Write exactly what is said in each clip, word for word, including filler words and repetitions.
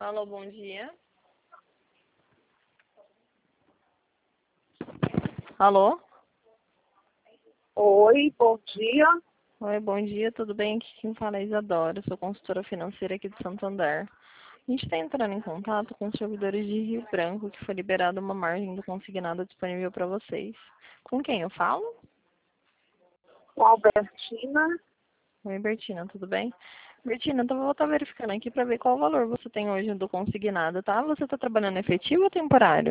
Alô, bom dia. Alô? Oi, bom dia. Oi, bom dia, tudo bem? Aqui quem fala é Isadora, sou consultora financeira aqui de Santander. A gente está entrando em contato com os servidores de Rio Branco, que foi liberada uma margem do consignado disponível para vocês. Com quem eu falo? Com a Albertina. Oi, Bertina, tudo bem? Bertina, então eu vou estar verificando aqui para ver qual valor você tem hoje do consignado, tá? Você está trabalhando efetivo ou temporário?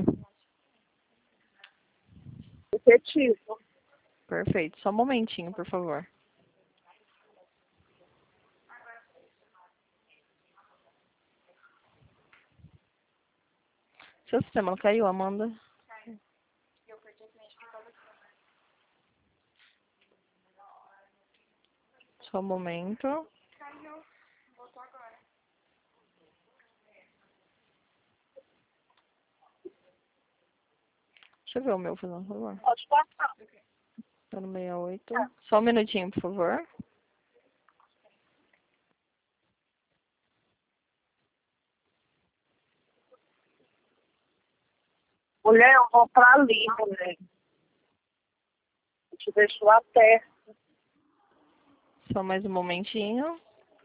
Efetivo. Perfeito, só um momentinho, por favor. Seu sistema não caiu, Amanda? Só um momento. Deixa eu ver o meu, por favor. Pode passar. Tá no sessenta e oito. Só um minutinho, por favor. Mulher, eu vou pra ali, mulher. Eu te deixo lá perto. Só mais um momentinho.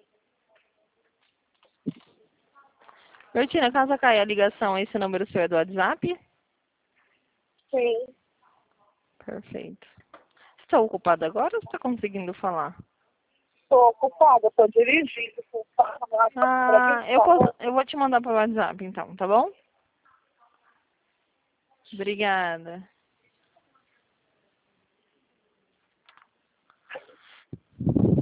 Bertina, caso caia a ligação, esse número seu é do WhatsApp? Sim. Perfeito. Você está ocupado agora ou você está conseguindo falar? Estou ocupada, estou dirigindo. Estou falando para mim, Ah, por eu, favor. posso, eu vou te mandar pelo WhatsApp então, tá bom? Obrigada.